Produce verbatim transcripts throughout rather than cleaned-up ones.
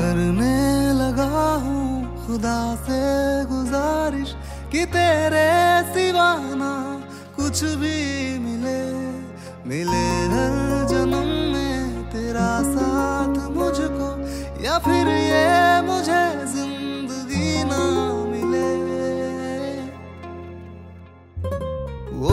करने लगा हूँ खुदा से गुजारिश कि तेरे सिवा ना कुछ भी मिले, मिले हर जन्म में तेरा साथ मुझको, या फिर ये मुझे जिंदगी ना मिले। वो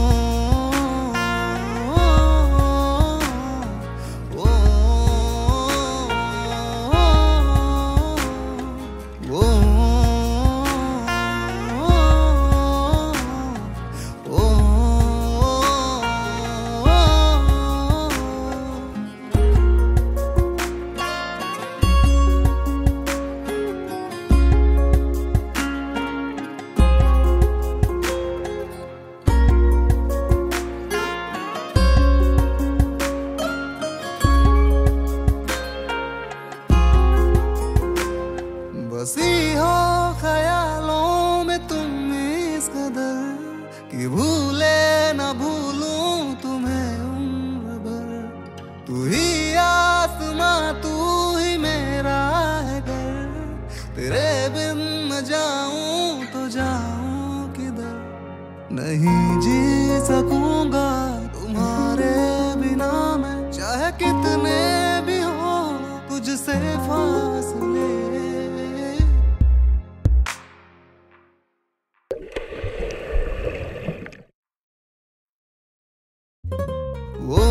बसी हो ख्यालों में तुम इस कदर कि भूले ना भूलूं तुम्हें उम्र भर। तू ही आसमां तू ही मेरा है घर, तेरे बिन न जाऊं तो जाऊं किधर। नहीं जी सकूंगा तुम्हारे बिना मैं, चाहे कितने भी हो तुझसे फासले। वो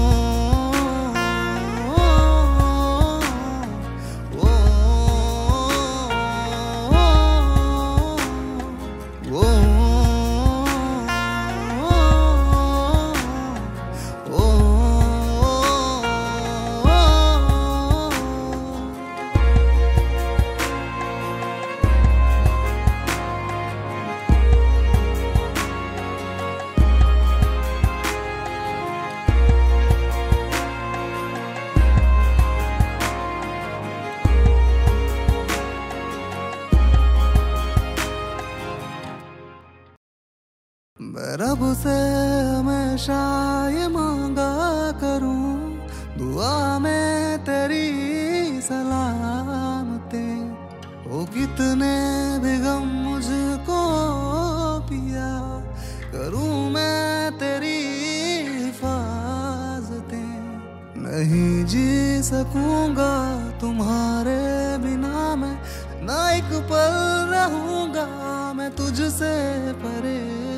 मैं रब से हमेशा ये मांगा करूं, दुआ में तेरी सलामते हो। कितने भी गम मुझको पिया, करूं मैं तेरी हिफाजतें। नहीं जी सकूंगा तुम्हारे बिना मैं, ना एक पल रहूंगा मैं तुझसे परे।